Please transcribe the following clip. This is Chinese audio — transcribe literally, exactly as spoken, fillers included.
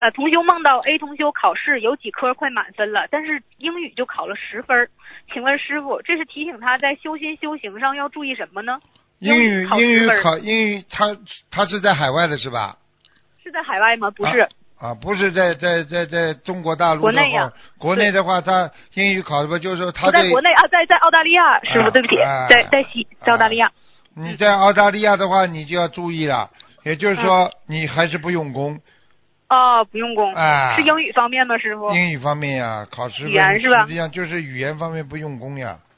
呃，同修梦到 A 同修考试有几科快满分了，但是英语就考了十分。请问师傅，这是提醒他在修心修行上要注意什么呢？ 英语英语考考英语，他他是在海外的是吧？ 是在海外吗？不是。啊啊，不是在在在在中国大陆国内呀、啊， 国内的话，他英语考的不就是说他不在国内啊，在在澳大利亚，师傅、啊、对不起，啊、在在西在澳大利亚。 你在澳大利亚的话，你就要注意了，也就是说、嗯、你还是不用功。 哦，不用功， 啊， 是英语方面吗，师傅？ 英语方面呀，考试语言是吧？ 实际上就是语言方面不用功呀。